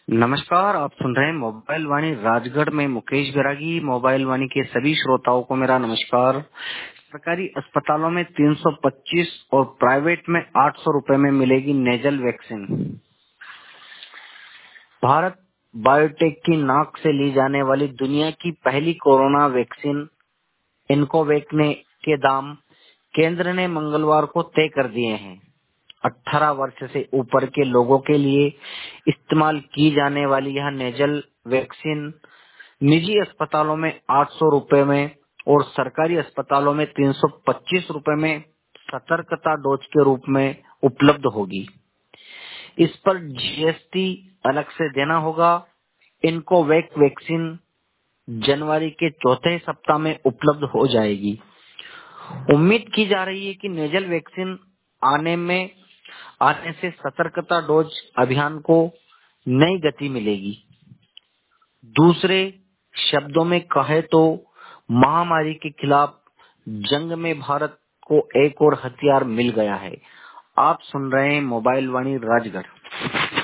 नमस्कार, आप सुन रहे हैं मोबाइल वाणी राजगढ़ में मुकेश बैरागी। मोबाइल वाणी के सभी श्रोताओं को मेरा नमस्कार। सरकारी अस्पतालों में 325 और प्राइवेट में 800 रुपए में मिलेगी नेजल वैक्सीन। भारत बायोटेक की नाक से ली जाने वाली दुनिया की पहली कोरोना वैक्सीन इन्कोवैक ने के दाम केंद्र ने मंगलवार को तय कर दिए हैं। 18 वर्ष से ऊपर के लोगों के लिए इस्तेमाल की जाने वाली यह नेजल वैक्सीन निजी अस्पतालों में 800 रुपए में और सरकारी अस्पतालों में 325 रुपए में सतर्कता डोज के रूप में उपलब्ध होगी। इस पर जीएसटी अलग से देना होगा। इन्कोवैक वैक्सीन जनवरी के चौथे सप्ताह में उपलब्ध हो जाएगी। उम्मीद की जा रही है कि नेजल वैक्सीन आने से सतर्कता डोज अभियान को नई गति मिलेगी। दूसरे शब्दों में कहे तो महामारी के खिलाफ जंग में भारत को एक और हथियार मिल गया है। आप सुन रहे हैं मोबाइल वाणी राजगढ़।